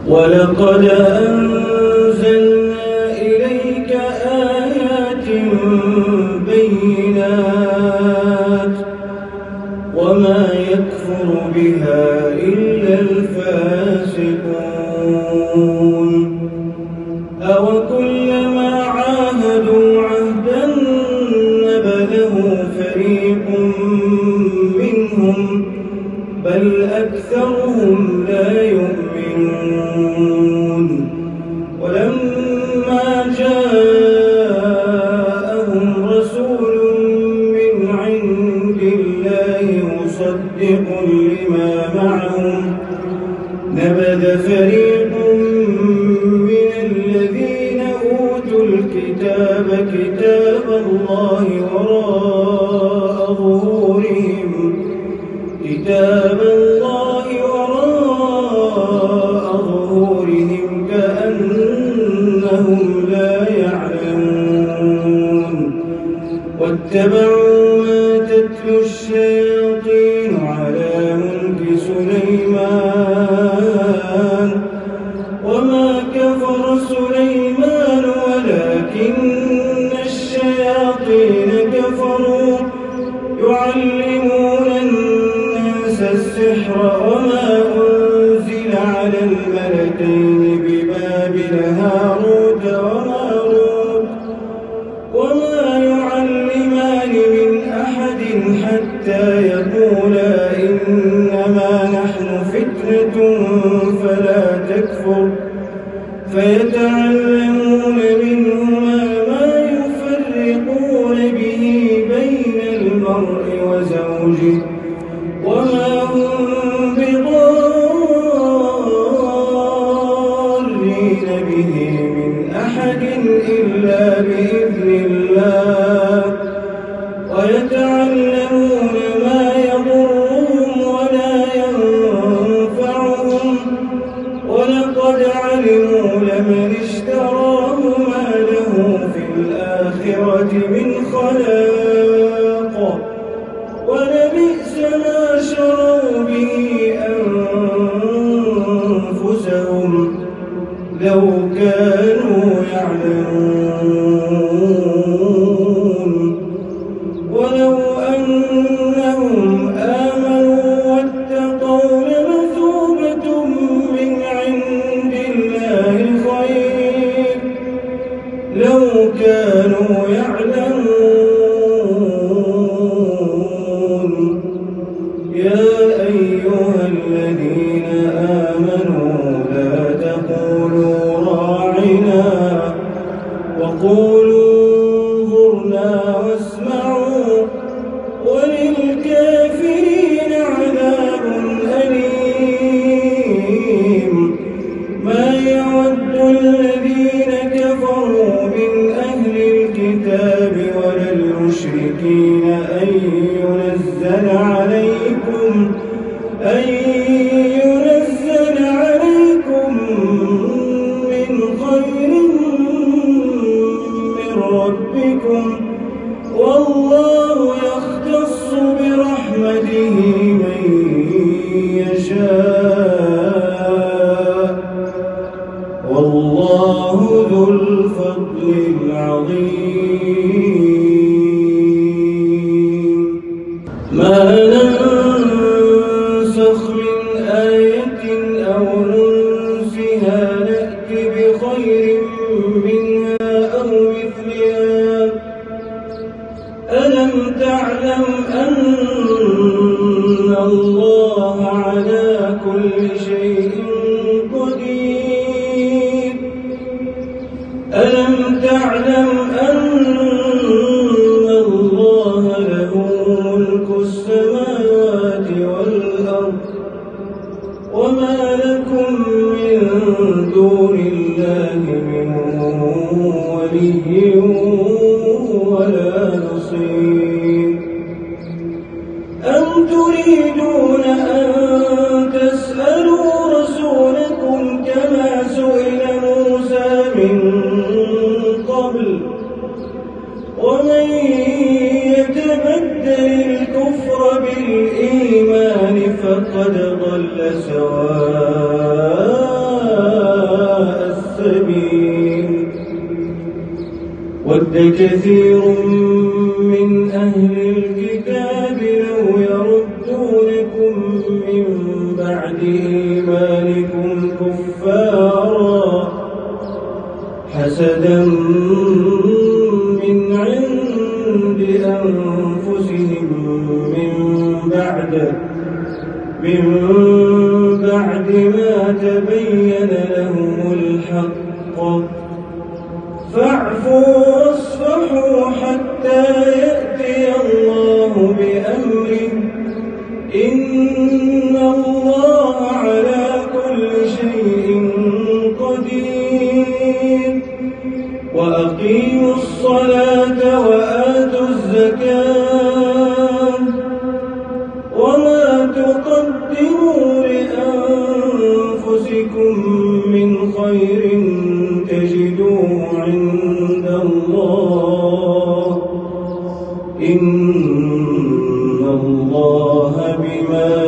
ولقد أنزلنا إليك آيات بينات وما يكفر بها إلا الفاسقون أوكلما عاهدوا عهدا نبذه فريق منهم بل أكثرهم لا يؤمنون ولما جاءهم رسول من عند الله مصدق لما معهم نبذ فريق من الذين أوتوا الكتاب كتاب الله وراء ظهورهم كأنهم لا يعلمون واتبعوا ما تتلو الشياطين على ملك سليمان وما كفر سليمان ولكن الشياطين كفروا يعلمون الناس السحر وما أنزل على الملكين ببابل هاروت وماروت وما يعلمان من أحد حتى يقولا إنما نحن فتنة فلا تكفر فيتعلمون منهما ما يفرقون به بين المرء وزوجه وما هم بضارين به من أحد إلا بإذن الله ويتعلمون ما يضرهم ولا ينفعهم ولقد علموا لمن اشتراه ما له في الآخرة من خلاق ولبئس ما شروا به أنفسهم لو كانوا يعلمون ولو أنهم آمنوا واتقوا لمثوبة من عند الله خير لو كانوا يعلمون يا أيها الذين آمنوا لا تقولوا راعنا وقولوا انظرنا واسمعوا وللكافرين عذاب أليم ما يود الذين كفروا من أهل الكتاب ولا المشركين أن ينزل عليكم من خير من ربكم والله يختص برحمته من يشاء والله ذو الفضل العظيم ما ننسخ من آية أو ننسها نأت بخير منها أو مثلها ألم تعلم أن الله على كل شيء قدير ألم تعلم أن وَدَّ كَثِيرٌ مِّنْ أَهْلِ الْكِتَابِ لَوْ يَرُدُّونَكُم مِّن بَعْدِ إِيمَانِكُمْ كُفَّارًا حَسَدًا مِّنْ عِندِ أَنفُسِهِم مِّن بعد ما تبين لهم الحق فاعفوا واصفحوا حتى يأتي الله بأمره إن الله على كل شيء قدير وأقيموا الصلاة وآتوا الزكاة وما تقدموا لأنفسكم من خير تجدوه عند الله إن الله بما